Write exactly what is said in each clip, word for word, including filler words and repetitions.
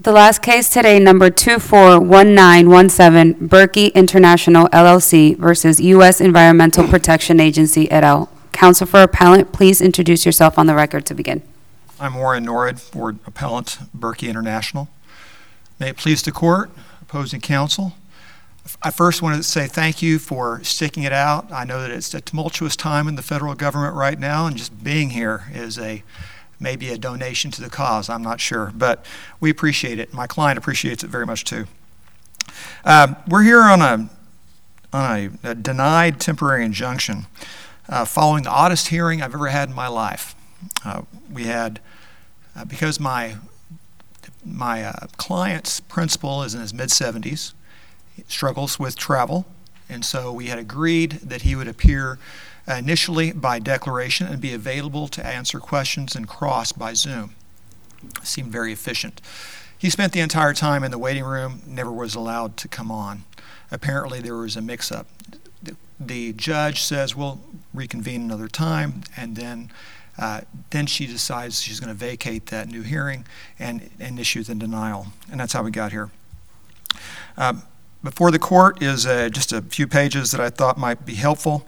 The last case today, number two four one nine one seven, Berkey International L L C versus U S Environmental Protection Agency et al. Counsel for appellant, please introduce yourself on the record to begin. I'm Warren Norrid for appellant, Berkey International. May it please the court, opposing counsel. I first wanted to say thank you for sticking it out. I know that it's a tumultuous time in the federal government right now, and just being here is a maybe a donation to the cause, I'm not sure, but we appreciate it. My client appreciates it very much too. Um, we're here on a, on a, a denied temporary injunction uh, following the oddest hearing I've ever had in my life. Uh, we had, uh, because my, my uh, client's principal is in his mid seventies, struggles with travel, and so we had agreed that he would appear Uh, initially by declaration and be available to answer questions and cross by Zoom. Seemed very efficient. He spent the entire time in the waiting room, never was allowed to come on. Apparently there was a mix-up. The, the judge says, we'll reconvene another time, and then uh, then she decides she's going to vacate that new hearing and, and issue the denial. And that's how we got here. Uh, before the court is uh, just a few pages that I thought might be helpful.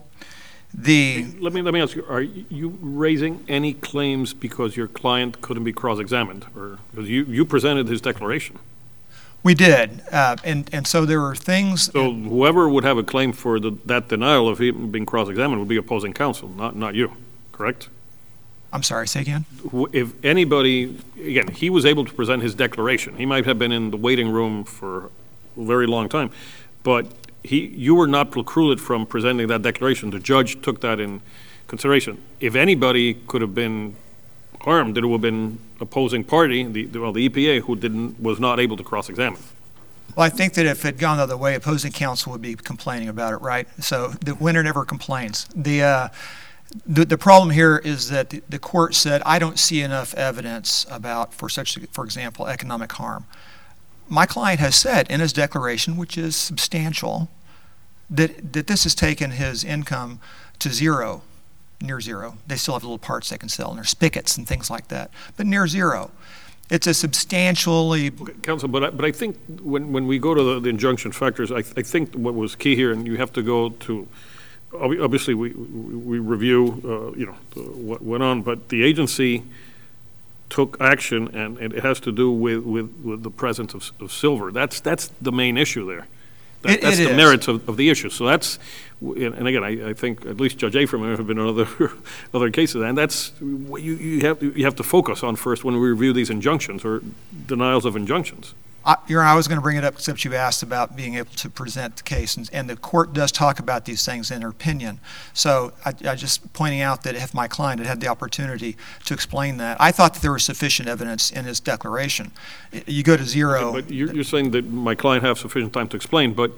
The let me let me ask you: are you raising any claims because your client couldn't be cross-examined, or because you, you presented his declaration? We did, uh, and and so there were things. So whoever would have a claim for the, that denial of him being cross-examined would be opposing counsel, not not you, correct? I'm sorry. Say again. If anybody, again, he was able to present his declaration. He might have been in the waiting room for a very long time, but. He, you were not precluded from presenting that declaration. The judge took that in consideration. If anybody could have been harmed, it would have been opposing party, the, the, well, the E P A, who didn't, was not able to cross-examine. Well, I think that if it had gone the other way, opposing counsel would be complaining about it, right? So the winner never complains. The uh, the, the problem here is that the, the court said, I don't see enough evidence about, for such, for example, economic harm. My client has said in his declaration, which is substantial, that, that this has taken his income to zero, near zero. They still have little parts they can sell, and there's spigots and things like that, but near zero. It's a substantially... Okay, counsel, but I, but I think when, when we go to the, the injunction factors, I, I think what was key here, and you have to go to, obviously we, we review, uh, you know, what went on, but the agency took action, and, and it has to do with, with, with the presence of, of silver. That's that's the main issue there. That, it, that's it the is. merits of, of the issue. So that's, and again, I, I think at least Judge Afram have been in other other cases, and that's what you, you have you have to focus on first when we review these injunctions or denials of injunctions. I, Your Honor, I was going to bring it up except you asked about being able to present the case, and, and the court does talk about these things in her opinion. So I, I just pointing out that if my client had had the opportunity to explain that, I thought that there was sufficient evidence in his declaration. You go to zero. Okay, but you're, you're saying that my client have sufficient time to explain, but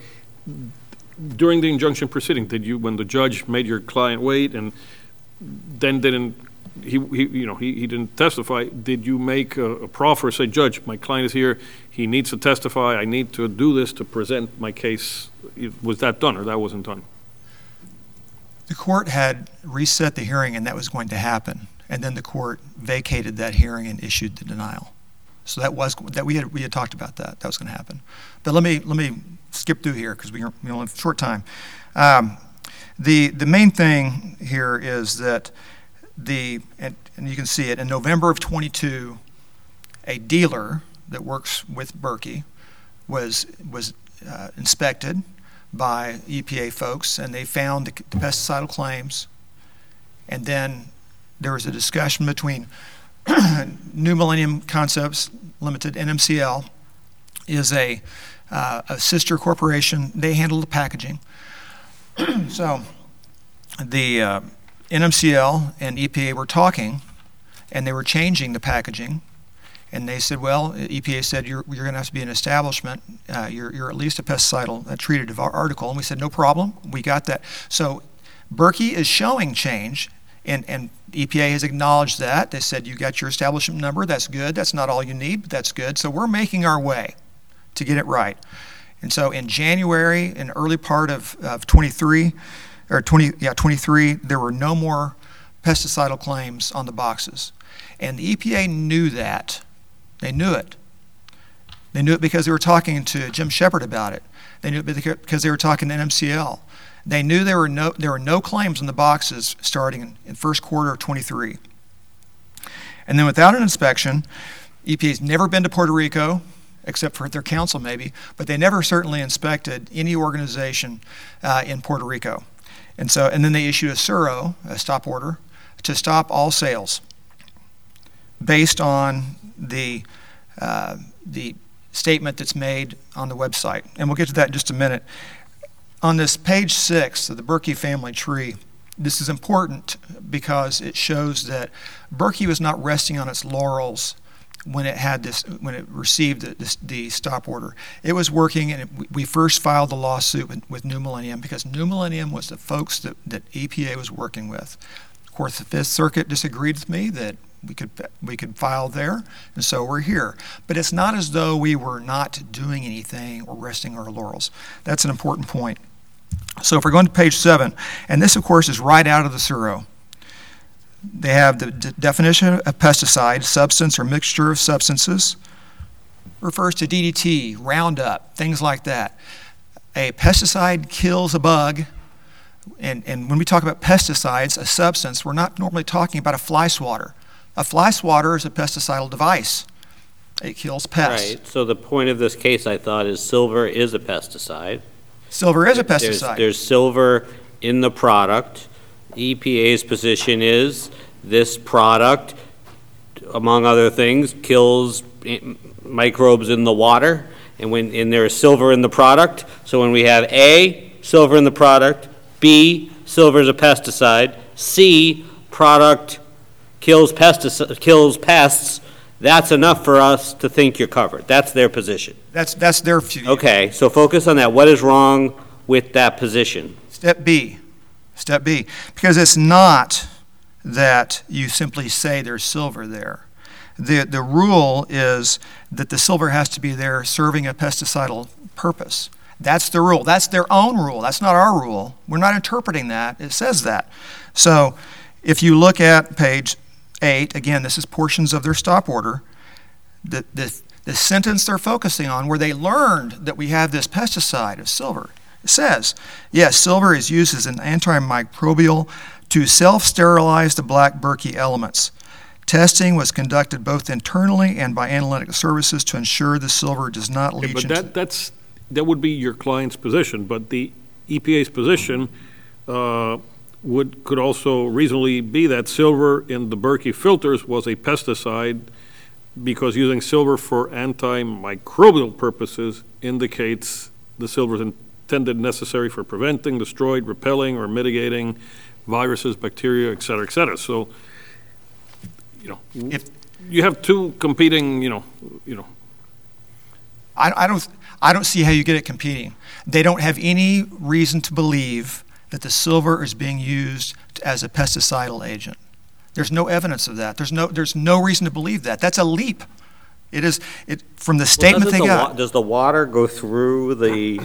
during the injunction proceeding, did you, when the judge made your client wait and then didn't, he, he you know, he, he didn't testify, did you make a, a proffer, say, Judge, my client is here, he needs to testify, I need to do this to present my case? Was that done, or that wasn't done? The court had reset the hearing, and that was going to happen. And then the court vacated that hearing and issued the denial. So that was that we had we had talked about that. That was going to happen. But let me let me skip through here because we we only have a short time. Um, the the main thing here is that the and, and you can see it in November of twenty-two, a dealer that works with Berkey was was uh, inspected by E P A folks, and they found the, the pesticidal claims. And then there was a discussion between New Millennium Concepts Limited, N M C L, is a, uh, a sister corporation. They handle the packaging. So the uh, N M C L and E P A were talking, and they were changing the packaging. And they said, well, E P A said, you're, you're going to have to be an establishment. Uh, you're, you're at least a pesticidal uh, treated article. And we said, no problem. We got that. So Berkey is showing change, and, and E P A has acknowledged that. They said, you got your establishment number. That's good. That's not all you need, but that's good. So we're making our way to get it right. And so in January, in early part of, of twenty-three, or twenty, yeah, twenty-three, there were no more pesticidal claims on the boxes. And the E P A knew that. They knew it. They knew it because they were talking to Jim Shepard about it. They knew it because they were talking to N M C L. They knew there were no there were no claims in the boxes starting in, in first quarter of twenty-three. And then without an inspection, E P A's never been to Puerto Rico, except for their council maybe, but they never certainly inspected any organization uh, in Puerto Rico. And so, and then they issued a S U R O, a stop order, to stop all sales based on the uh, the statement that's made on the website. And we'll get to that in just a minute. On this page six of the Berkey family tree, this is important because it shows that Berkey was not resting on its laurels when it had this, when it received the, this, the stop order. It was working, and it, we first filed the lawsuit with, with New Millennium because New Millennium was the folks that, that E P A was working with. Of course, the Fifth Circuit disagreed with me that we could we could file there, and so we're here. But it's not as though we were not doing anything or resting our laurels. That's an important point. So if we're going to page seven, and this, of course, is right out of the S U R O. They have the d- definition of pesticide, substance or mixture of substances, refers to D D T, Roundup, things like that. A pesticide kills a bug, and, and when we talk about pesticides, a substance, we're not normally talking about a fly swatter. A fly swatter is a pesticidal device. It kills pests. Right, so the point of this case, I thought, is silver is a pesticide. Silver is a There's- pesticide. There's silver in the product. E P A's position is this product, among other things, kills i- microbes in the water, and when, and there is silver in the product. So when we have A, silver in the product, B, silver is a pesticide, C, product kills pestic, kills pests, that's enough for us to think you're covered. That's their position. That's that's their view. Okay, so focus on that. What is wrong with that position? Step B. Step B. Because it's not that you simply say there's silver there. The the rule is that the silver has to be there serving a pesticidal purpose. That's the rule. That's their own rule. That's not our rule. We're not interpreting that. It says that. So if you look at page eight, again, this is portions of their stop order. The, the, the sentence they're focusing on where they learned that we have this pesticide of silver, it says, yes, silver is used as an antimicrobial to self-sterilize the black Berkey elements. Testing was conducted both internally and by analytic services to ensure the silver does not Okay, leach but into... that, that's, that would be your client's position, but the E P A's position uh, would, could also reasonably be that silver in the Berkey filters was a pesticide because using silver for antimicrobial purposes indicates the silver is intended necessary for preventing, destroying, repelling, or mitigating viruses, bacteria, et cetera, et cetera. So, you know, If- you have two competing, you know, you know, I, I don't I don't see how you get it competing. They don't have any reason to believe that the silver is being used as a pesticidal agent. There's no evidence of that. There's no there's no reason to believe that. That's a leap. It is it from the Well, statement doesn't they the got. wa- Does the water go through the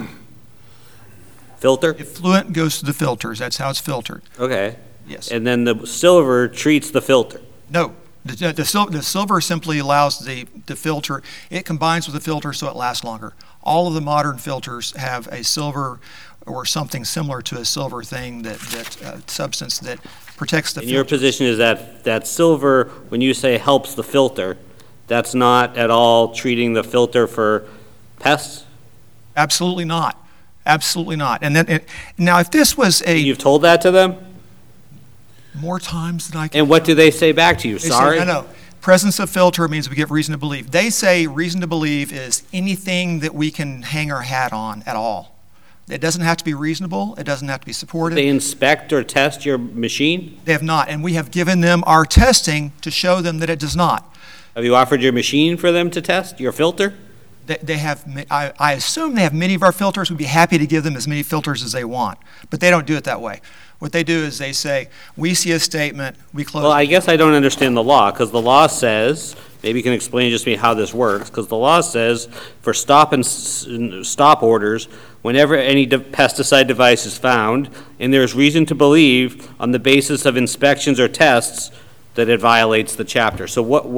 filter? Effluent goes to the filters. That's how it's filtered. Okay. Yes. And then the silver treats the filter. No. The, the, sil- the silver simply allows the, the filter, it combines with the filter so it lasts longer. All of the modern filters have a silver or something similar to a silver thing, that, that uh, substance that protects the And your filter. position is that, that silver, when you say helps the filter, that's not at all treating the filter for pests? Absolutely not. Absolutely not. And then, it, now if this was a, You've told that to them? more times than I can. And what do they say back to you? They say, Sorry? no, no. Presence of filter means we give reason to believe. They say reason to believe is anything that we can hang our hat on at all. It doesn't have to be reasonable. It doesn't have to be supported. They inspect or test your machine? They have not, and we have given them our testing to show them that it does not. Have you offered your machine for them to test, your filter? They, they have, ma- I, I assume they have many of our filters. We'd be happy to give them as many filters as they want, but they don't do it that way. What they do is they say, we see a statement, we close. Well, I guess I don't understand the law, because the law says, maybe you can explain just to me how this works, because the law says for stop and s- stop orders, whenever any de- pesticide device is found, and there's reason to believe on the basis of inspections or tests that it violates the chapter. So what, what,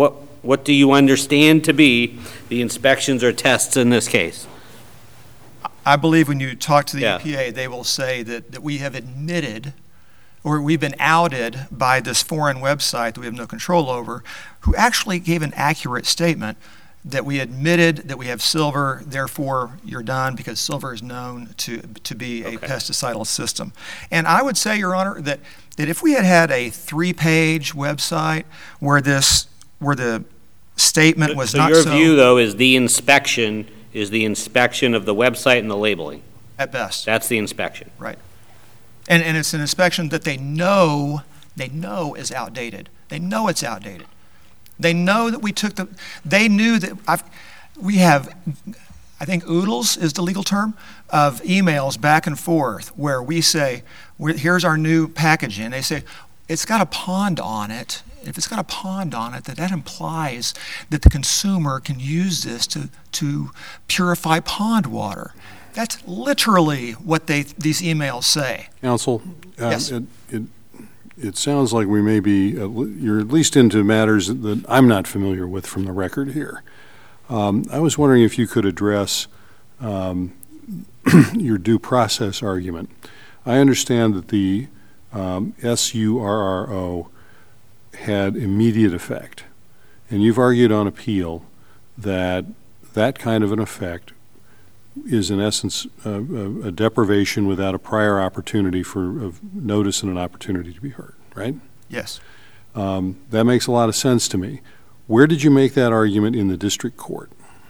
what do you understand to be the inspections or tests in this case? I believe when you talk to the Yeah. E P A, they will say that, that we have admitted, or we've been outed by this foreign website that we have no control over, who actually gave an accurate statement that we admitted that we have silver, therefore you're done, because silver is known to, to be a Okay. pesticidal system. And I would say, Your Honor, that, that if we had had a three-page website where this, where the statement was So not your so, view, though, is the inspection is the inspection of the website and the labeling. at best. That's the inspection. Right. And, and it's an inspection that they know, they know is outdated. They know it's outdated. They know that we took the, they knew that, I've, we have, I think oodles is the legal term, of emails back and forth where we say, we're, here's our new packaging. They say, it's got a pond on it. If it's got a pond on it, that that implies that the consumer can use this to, to purify pond water. That's literally what they, these emails say. Counsel, uh, Yes. it, it, it sounds like we may be, uh, you're at least into matters that I'm not familiar with from the record here. Um, I was wondering if you could address um, your due process argument. I understand that the um, S U R R O had immediate effect, and you've argued on appeal that that kind of an effect is in essence uh, a, a deprivation without a prior opportunity for of notice and an opportunity to be heard, right? Yes. Um, that makes a lot of sense to me. Where did you make that argument in the district court?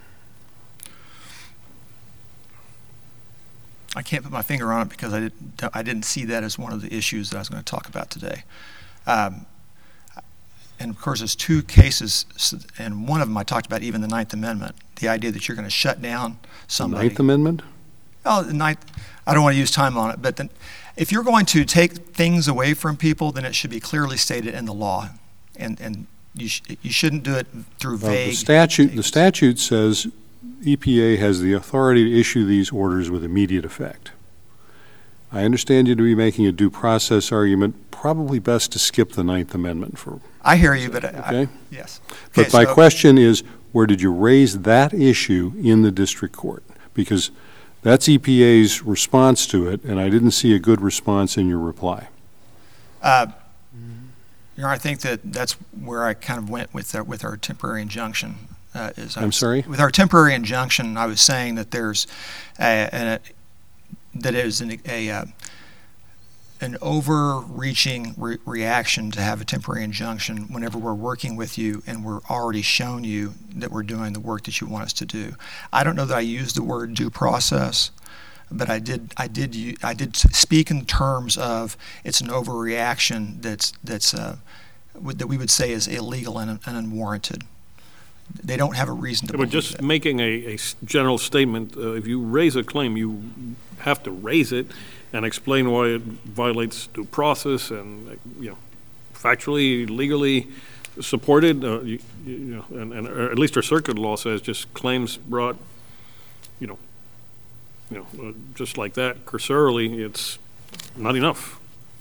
I can't put my finger on it because I didn't, I didn't see that as one of the issues that I was going to talk about today. Um, and of course, there's two cases, and one of them I talked about, even the Ninth Amendment, the idea that you're going to shut down The somebody. Ninth Amendment? Oh, the ninth, I don't want to use time on it, but then, if you're going to take things away from people, then it should be clearly stated in the law, and and you sh- you shouldn't do it through Well, vague. the statute, the statements. statute says E P A has the authority to issue these orders with immediate effect. I understand you to be making a due process argument, probably best to skip the Ninth Amendment for, I hear you, but I, okay? yes. But Okay, my so- question is, where did you raise that issue in the district court? Because that's E P A's response to it, and I didn't see a good response in your reply. Uh, Your Honor, I think that that's where I kind of went with our, with our temporary injunction. Uh, is I I'm was- sorry? With our temporary injunction, I was saying that there's a, an, a, that is an, a, uh, an overreaching re- reaction to have a temporary injunction whenever we're working with you and we're already shown you that we're doing the work that you want us to do. I don't know that I used the word due process, but I did. I did. u- I did speak in terms of it's an overreaction that's that's uh, would- that we would say is illegal and, and unwarranted. They don't have a reason to Yeah, but believe just that. making a, a s- general statement, uh, if you raise a claim, you have to raise it and explain why it violates due process and, uh, you know, factually, legally supported, uh, you, you know, and, and or at least our circuit law says just claims brought, you know, you know, uh, just like that, cursorily, it's not enough.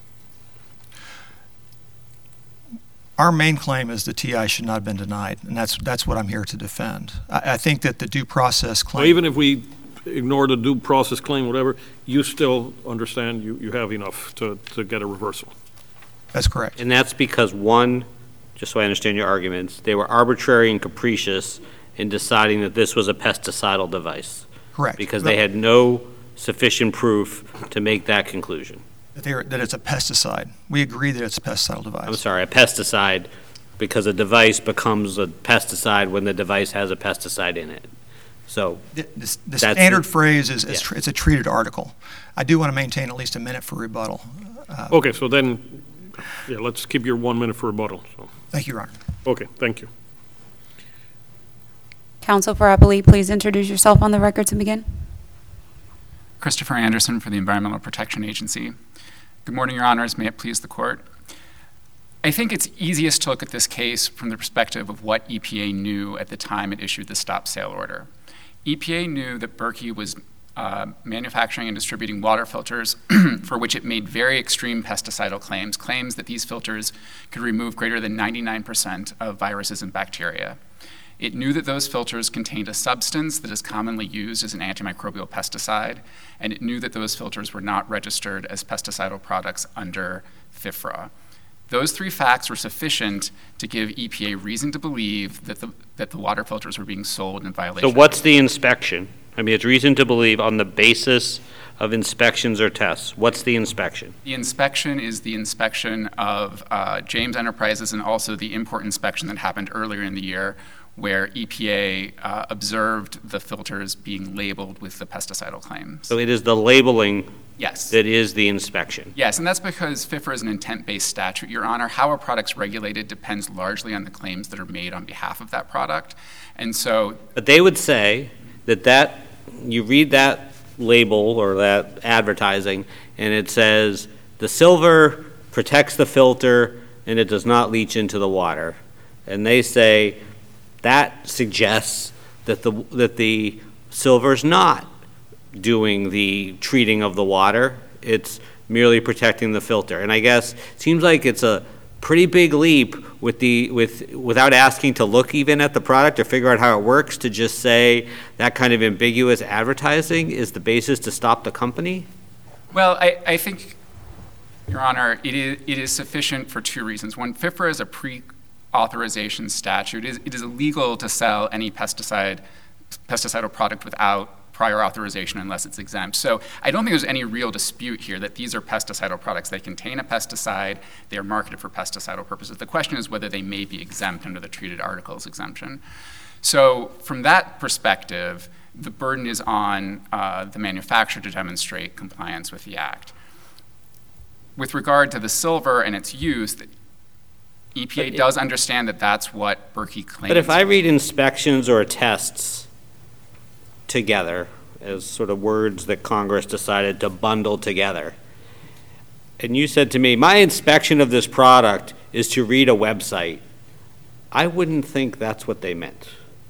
Our main claim is the T I should not have been denied, and that's that's what I'm here to defend. I, I think that the due process So claim. even if we ignore the due process claim, whatever, you still understand you, you have enough to, to get a reversal. That's correct. And that's because, one, just so I understand your arguments, they were arbitrary and capricious in deciding that this was a pesticidal device. Correct. Because they had no sufficient proof to make that conclusion. That, they are, that it's a pesticide. We agree that it's a pesticidal device. I'm sorry, a pesticide, because a device becomes a pesticide when the device has a pesticide in it. So, The, the, the That's standard it. phrase is, is Yeah. tr- it's a treated article. I do want to maintain at least a minute for rebuttal. Uh, Okay, so then, yeah, let's keep your one minute for rebuttal. So, Thank you, Your Honor. okay, thank you. Counsel for Appellee, please introduce yourself on the record to begin. Christopher Anderson for the Environmental Protection Agency. Good morning, Your Honors. May it please the Court. I think it's easiest to look at this case from the perspective of what E P A knew at the time it issued the stop sale order. E P A knew that Berkey was uh, manufacturing and distributing water filters for which it made very extreme pesticidal claims, claims that these filters could remove greater than ninety-nine percent of viruses and bacteria. It knew that those filters contained a substance that is commonly used as an antimicrobial pesticide, and it knew that those filters were not registered as pesticidal products under FIFRA. Those three facts were sufficient to give E P A reason to believe that the, that the water filters were being sold in violation. So what's the inspection? I mean, it's reason to believe on the basis of inspections or tests. What's the inspection? The inspection is the inspection of uh, James Enterprises and also the import inspection that happened earlier in the year, where E P A uh, observed the filters being labeled with the pesticidal claims. So it is the labeling Yes. that is the inspection. Yes, and that's because FIFRA is an intent-based statute, Your Honor. How a product's regulated depends largely on the claims that are made on behalf of that product. And so, But they would say that that, you read that label or that advertising, and it says, the silver protects the filter and it does not leach into the water. And they say that suggests that the, that the silver's not doing the treating of the water. It's merely protecting the filter. And I guess it seems like it's a pretty big leap with the with without asking to look even at the product or figure out how it works to just say that kind of ambiguous advertising is the basis to stop the company? well, I, I think, Your Honor, it is, it is sufficient for two reasons. One, FIFRA is a pre-authorization statute. It is, it is illegal to sell any pesticide, pesticidal product without prior authorization unless it's exempt. So I don't think there's any real dispute here that these are pesticidal products. They contain a pesticide. They are marketed for pesticidal purposes. The question is whether they may be exempt under the treated articles exemption. So from that perspective, the burden is on uh, the manufacturer to demonstrate compliance with the Act. With regard to the silver and its use, the E P A But it- does understand that that's what Berkey claims. But if I read inspections or tests together as sort of words that Congress decided to bundle together, and you said to me, my inspection of this product is to read a website, I wouldn't think that's what they meant.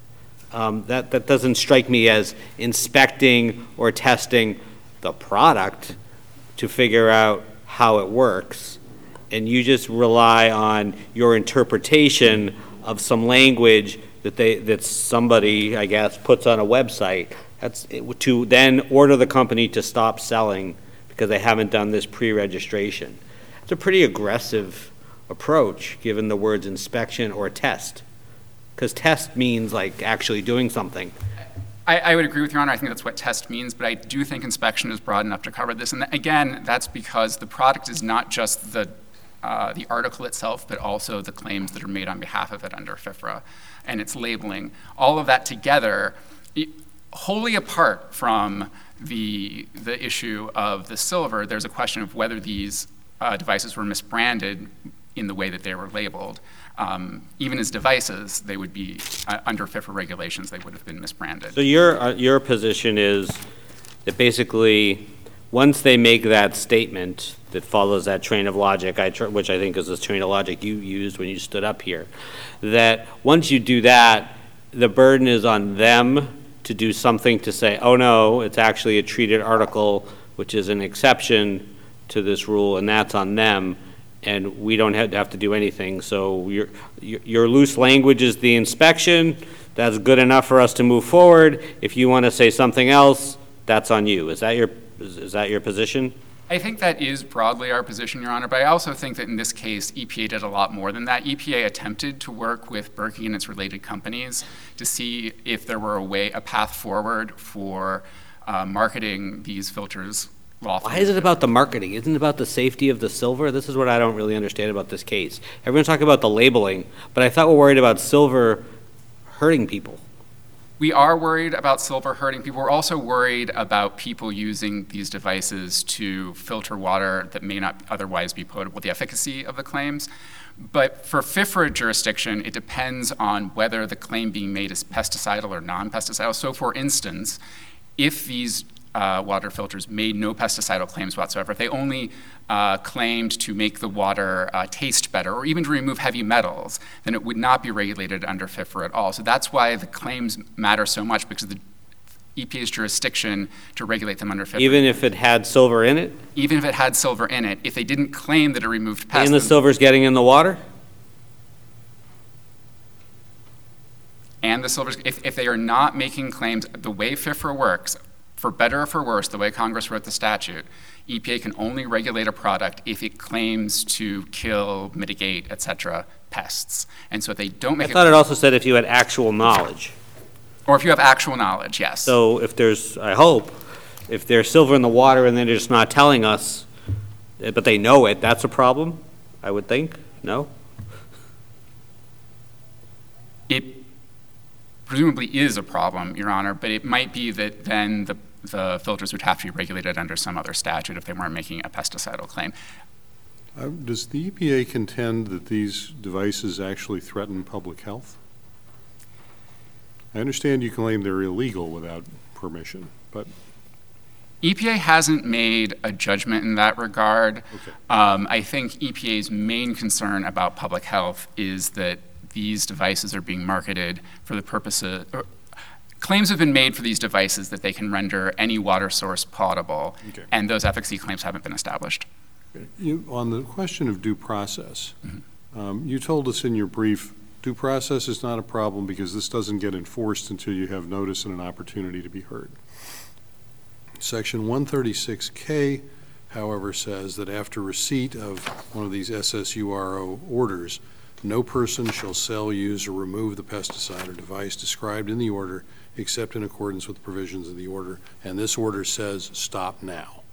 Um, that, that doesn't strike me as inspecting or testing the product to figure out how it works. And you just rely on your interpretation of some language that they, that somebody, I guess, puts on a website. That's it, to then order the company to stop selling because they haven't done this pre-registration. It's a pretty aggressive approach, given the words inspection or test. Because test means like actually doing something. I, I would agree with Your Honor. I think that's what test means, but I do think inspection is broad enough to cover this. And again, that's because the product is not just the uh, the article itself, but also the claims that are made on behalf of it under FIFRA and its labeling. All of that together, it, wholly apart from the the issue of the silver, there's a question of whether these uh, devices were misbranded in the way that they were labeled. Um, even as devices, they would be, uh, under FIFRA regulations, they would have been misbranded. So your, uh, your position is that basically, once they make that statement that follows that train of logic, I tr- which I think is the train of logic you used when you stood up here, that once you do that, the burden is on them to do something to say, oh no, it's actually a treated article, which is an exception to this rule, and that's on them. And we don't have to have to do anything. So your, your, your loose language is the inspection. That's good enough for us to move forward. If you want to say something else, that's on you. Is that your, is, is that your position? I think that is broadly our position, Your Honor, but I also think that in this case, E P A did a lot more than that. E P A attempted to work with Berkey and its related companies to see if there were a way, a path forward for uh, marketing these filters lawfully. Why is it about the marketing? Isn't it about the safety of the silver? This is what I don't really understand about this case. Everyone's talking about the labeling, but I thought we're worried about silver hurting people. We are worried about silver hurting people. We're also worried about people using these devices to filter water that may not otherwise be potable, the efficacy of the claims. But for FIFRA jurisdiction, it depends on whether the claim being made is pesticidal or non-pesticidal. So for instance, if these Uh, water filters made no pesticidal claims whatsoever, if they only uh, claimed to make the water uh, taste better or even to remove heavy metals, then it would not be regulated under FIFRA at all. So that's why the claims matter so much, because the E P A's jurisdiction to regulate them under FIPRA. Even if it had silver in it? Even if it had silver in it, if they didn't claim that it removed pests. And the then- silver's getting in the water? And the silver, if, if they are not making claims, the way FIFRA works, for better or for worse, the way Congress wrote the statute, E P A can only regulate a product if it claims to kill, mitigate, et cetera, pests. And so if they don't I make thought it, it also said if you had actual knowledge. or if you have actual knowledge, yes. So if there's, I hope, if there's silver in the water and they're just not telling us, eh, but they know it, that's a problem, I would think, no? It presumably is a problem, Your Honor, but it might be that then the, the filters would have to be regulated under some other statute if they weren't making a pesticidal claim. Uh, Does the E P A contend that these devices actually threaten public health? I understand you claim they're illegal without permission, but E P A hasn't made a judgment in that regard. Okay. Um, I think E P A's main concern about public health is that these devices are being marketed for the purpose of, or claims have been made for these devices that they can render any water source potable, Okay. and those efficacy claims haven't been established. you, on the question of due process, Mm-hmm. um, you told us in your brief, due process is not a problem because this doesn't get enforced until you have notice and an opportunity to be heard. Section one thirty-six K, however, says that after receipt of one of these S S U R O orders, no person shall sell, use, or remove the pesticide or device described in the order except in accordance with the provisions of the order, and this order says stop now.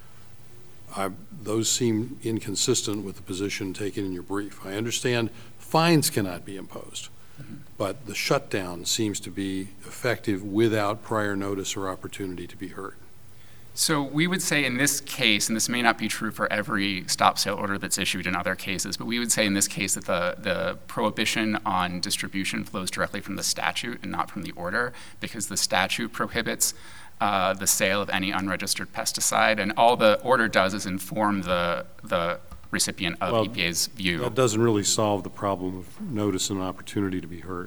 I, those seem inconsistent with the position taken in your brief. I understand fines cannot be imposed, Mm-hmm. but the shutdown seems to be effective without prior notice or opportunity to be heard. So we would say in this case, and this may not be true for every stop sale order that's issued in other cases, but we would say in this case that the, the prohibition on distribution flows directly from the statute and not from the order, because the statute prohibits uh, the sale of any unregistered pesticide, and all the order does is inform the, the recipient of Well, E P A's view. That doesn't really solve the problem of notice and opportunity to be heard.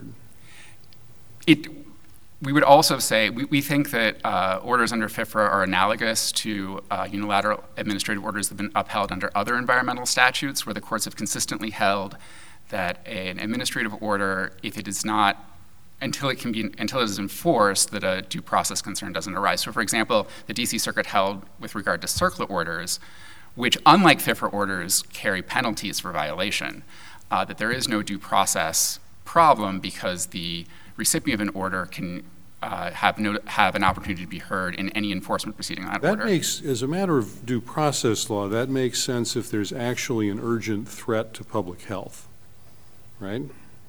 It, we would also say, we, we think that uh, orders under FIFRA are analogous to uh, unilateral administrative orders that have been upheld under other environmental statutes, where the courts have consistently held that an administrative order, if it is not, until it can be, until it is enforced, that a due process concern doesn't arise. So for example, the D C Circuit held with regard to CERCLA orders, which unlike FIFRA orders carry penalties for violation, uh, that there is no due process problem because the recipient of an order can uh, have no, have an opportunity to be heard in any enforcement proceeding on that, That order. makes, as a matter of due process law, that makes sense if there's actually an urgent threat to public health, right?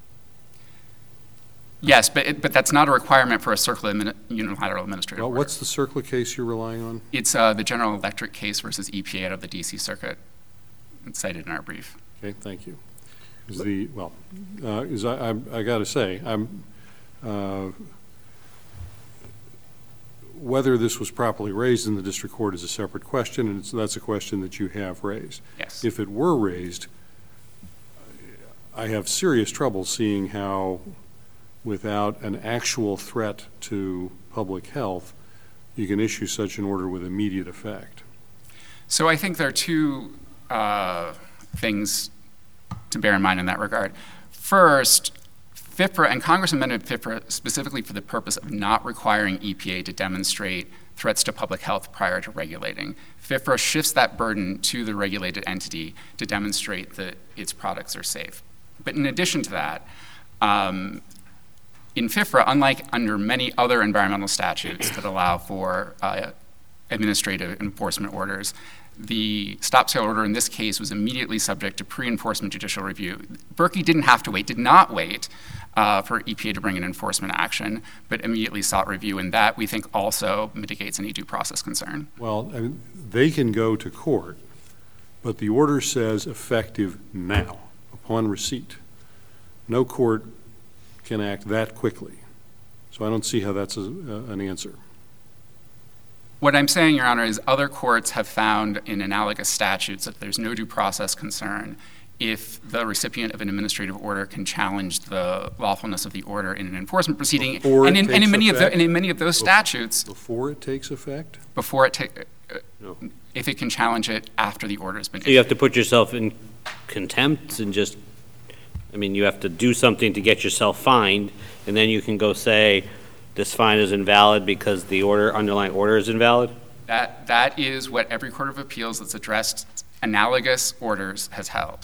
Yes, but it, but that's not a requirement for a CERCLA admin, unilateral administrative Well, order. what's the CERCLA case you're relying on? It's uh, the General Electric case versus E P A out of the D C Circuit. It's cited in our brief. Okay, thank you. Is the, well, uh, is I, I, I gotta say, I'm, uh, whether this was properly raised in the district court is a separate question, and it's, that's a question that you have raised. Yes. If it were raised, I have serious trouble seeing how, without an actual threat to public health, you can issue such an order with immediate effect. So I think there are two uh, things to bear in mind in that regard. First, FIFRA, and Congress amended FIFRA specifically for the purpose of not requiring E P A to demonstrate threats to public health prior to regulating. FIFRA shifts that burden to the regulated entity to demonstrate that its products are safe. But in addition to that, um, in FIFRA, unlike under many other environmental statutes that allow for uh, administrative enforcement orders, the stop sale order in this case was immediately subject to pre-enforcement judicial review. Berkey didn't have to wait, did not wait uh, for E P A to bring an enforcement action, but immediately sought review, and that we think also mitigates any due process concern. Well, I mean, they can go to court, but the order says effective now, upon receipt. No court can act that quickly. So I don't see how that's a, uh, an answer. What I'm saying, Your Honor, is other courts have found in analogous statutes that there's no due process concern if the recipient of an administrative order can challenge the lawfulness of the order in an enforcement proceeding. Before and it in, and in takes many of the, effect? and in many of those statutes, Before it takes effect? before it ta- uh, No. if it can challenge it after the order has been So you issued. have to put yourself in contempt and just, I mean, you have to do something to get yourself fined, and then you can go say, this fine is invalid because the order, underlying order is invalid? That, that is what every court of appeals that's addressed analogous orders has held.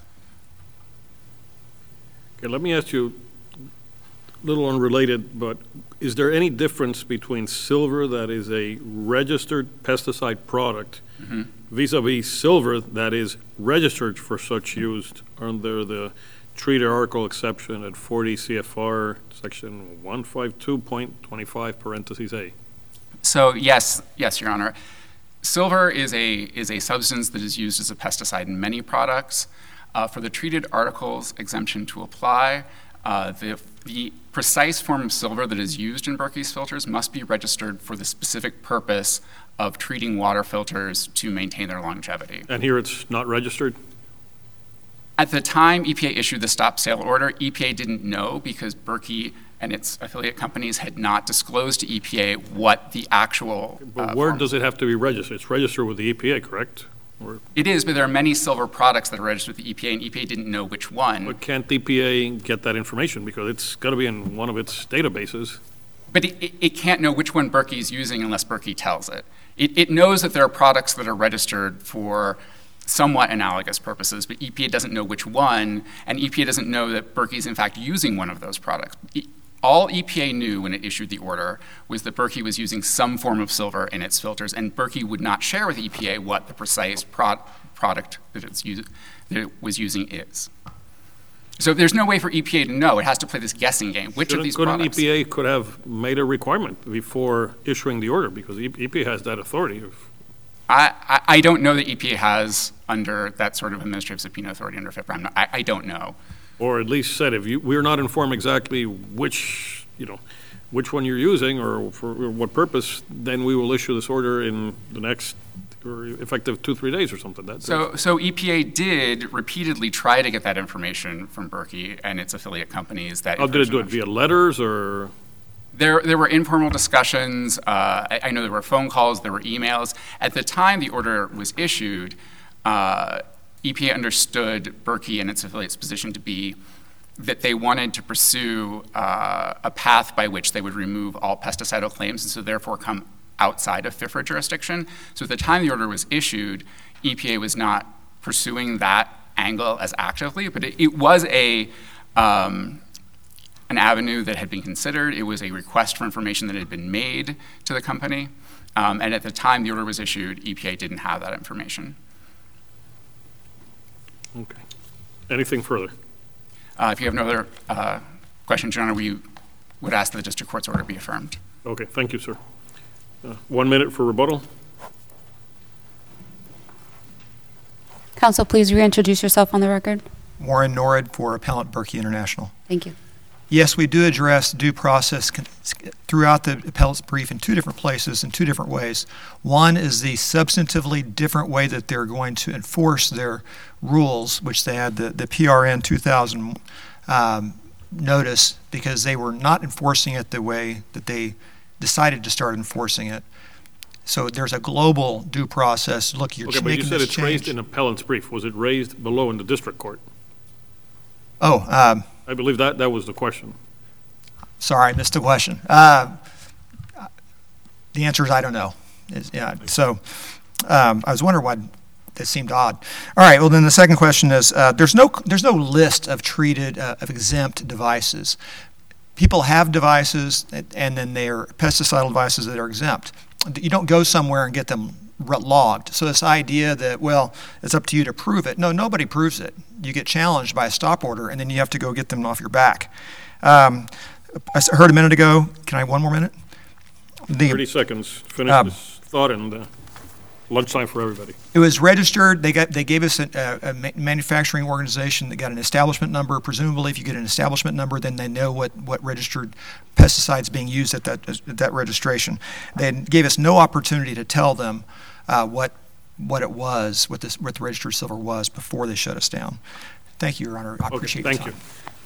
Okay, let me ask you, a little unrelated, but is there any difference between silver that is a registered pesticide product Mhm. vis-à-vis silver that is registered for such use under the treated article exception at forty C F R section one fifty-two point twenty-five parentheses A? So yes, yes, Your Honor. Silver is a, is a substance that is used as a pesticide in many products. Uh, for the treated articles exemption to apply, uh, the, the precise form of silver that is used in Berkey's filters must be registered for the specific purpose of treating water filters to maintain their longevity. And here it's not registered? At the time E P A issued the stop sale order, E P A didn't know because Berkey and its affiliate companies had not disclosed to E P A what the actual. But uh, where form- does it have to be registered? It's registered with the E P A, correct? Or It is, but there are many silver products that are registered with the E P A, and E P A didn't know which one. but can't E P A get that information? Because it's got to be in one of its databases. But it, it, it can't know which one Berkey is using unless Berkey tells it. it. It knows that there are products that are registered for somewhat analogous purposes, but E P A doesn't know which one, and E P A doesn't know that Berkey is in fact using one of those products. E- All E P A knew when it issued the order was that Berkey was using some form of silver in its filters, and Berkey would not share with E P A what the precise pro- product that, it's us- that it was using is. So there's no way for E P A to know. It has to play this guessing game. Which of Couldn't- these couldn't products? E P A could have made a requirement before issuing the order, because E P A has that authority. I, I, I don't know that E P A has under that sort of administrative subpoena authority under FIPRA. I'm not, I, I don't know. Or at least said, if you, we're not informed exactly which, you know, which one you're using or for what purpose, then we will issue this order in the next, or effective two, three days or something. That- So, so E P A did repeatedly try to get that information from Berkey and its affiliate companies. That How did it do it, information- via letters or? There, there were informal discussions. Uh, I, I know there were phone calls, there were emails. At the time the order was issued, uh, E P A understood Berkey and its affiliates' position to be that they wanted to pursue uh, a path by which they would remove all pesticidal claims and so therefore come outside of FIFRA jurisdiction. So at the time the order was issued, E P A was not pursuing that angle as actively, but it, it was a um, an avenue that had been considered. It was a request for information that had been made to the company. Um, and at the time the order was issued, E P A didn't have that information. Okay. Anything further? Uh, if you have no other uh, questions, Your Honor, we would ask that the district court's order be affirmed. Okay, thank you, sir. Uh, One minute for rebuttal. Counsel, please reintroduce yourself on the record. Warren Norrid for Appellant Berkey International. Thank you. Yes, we do address due process con- throughout the appellate's brief in two different places in two different ways. One is the substantively different way that they're going to enforce their rules, which they had the, the P R N two thousand um, notice, because they were not enforcing it the way that they decided to start enforcing it. So there's a global due process. Look, you're Okay, but you making said this it's raised change. in appellant's brief. Was it raised below in the district court? Oh, um, I believe that, that was the question. sorry, I missed the question. Uh, the answer is I don't know. Is- yeah, so um, I was wondering why that seemed odd. All right. Well, then the second question is: uh, there's no there's no list of treated uh, of exempt devices. People have devices, and then they're pesticidal devices that are exempt. You don't go somewhere and get them logged. So this idea that, well, it's up to you to prove it. No, nobody proves it. You get challenged by a stop order, and then you have to go get them off your back. Um, I heard a minute ago. Can I have one more minute? The- thirty seconds, finish Um, this thought, and uh, lunchtime for everybody. It was registered. They got. They gave us a, a ma- manufacturing organization that got an establishment number. Presumably, if you get an establishment number, then they know what, what registered pesticides being used at that at that registration. They gave us no opportunity to tell them uh, what what it was, what this what the registered silver was before they shut us down. Thank you, Your Honor. I Okay, appreciate your thank time. you.